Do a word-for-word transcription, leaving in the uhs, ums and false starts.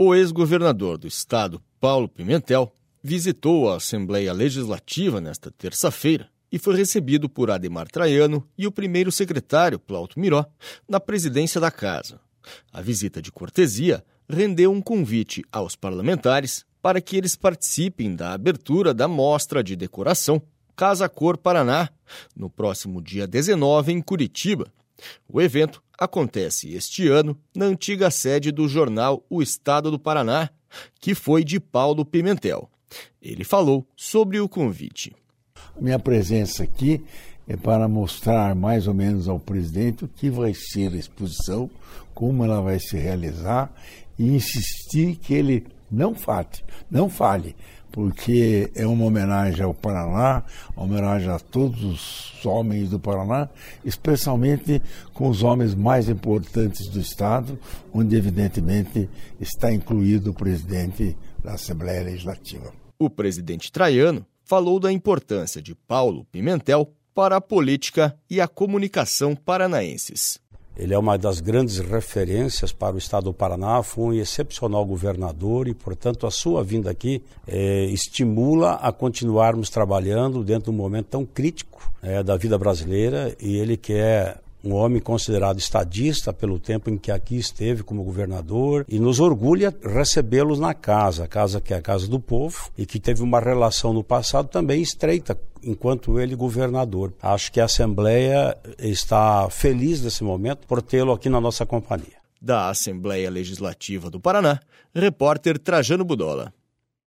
O ex-governador do estado, Paulo Pimentel, visitou a Assembleia Legislativa nesta terça-feira e foi recebido por Adhemar Traiano e o primeiro secretário, Plauto Miró, na presidência da casa. A visita de cortesia rendeu um convite aos parlamentares para que eles participem da abertura da mostra de decoração Casa Cor Paraná, no próximo dia dezenove, em Curitiba. O evento acontece este ano na antiga sede do jornal O Estado do Paraná, que foi de Paulo Pimentel. Ele falou sobre o convite. Minha presença aqui é para mostrar mais ou menos ao presidente o que vai ser a exposição, como ela vai se realizar e insistir que ele não fale, não fale, porque é uma homenagem ao Paraná, uma homenagem a todos os homens do Paraná, especialmente com os homens mais importantes do Estado, onde evidentemente está incluído o presidente da Assembleia Legislativa. O presidente Traiano falou da importância de Paulo Pimentel para a política e a comunicação paranaenses. Ele é uma das grandes referências para o estado do Paraná, foi um excepcional governador e, portanto, a sua vinda aqui é, estimula a continuarmos trabalhando dentro de um momento tão crítico é, da vida brasileira, e ele que é um homem considerado estadista pelo tempo em que aqui esteve como governador, e nos orgulha recebê-los na casa, a casa que é a casa do povo e que teve uma relação no passado também estreita enquanto ele governador. Acho que a Assembleia está feliz nesse momento por tê-lo aqui na nossa companhia. Da Assembleia Legislativa do Paraná, repórter Trajano Budola.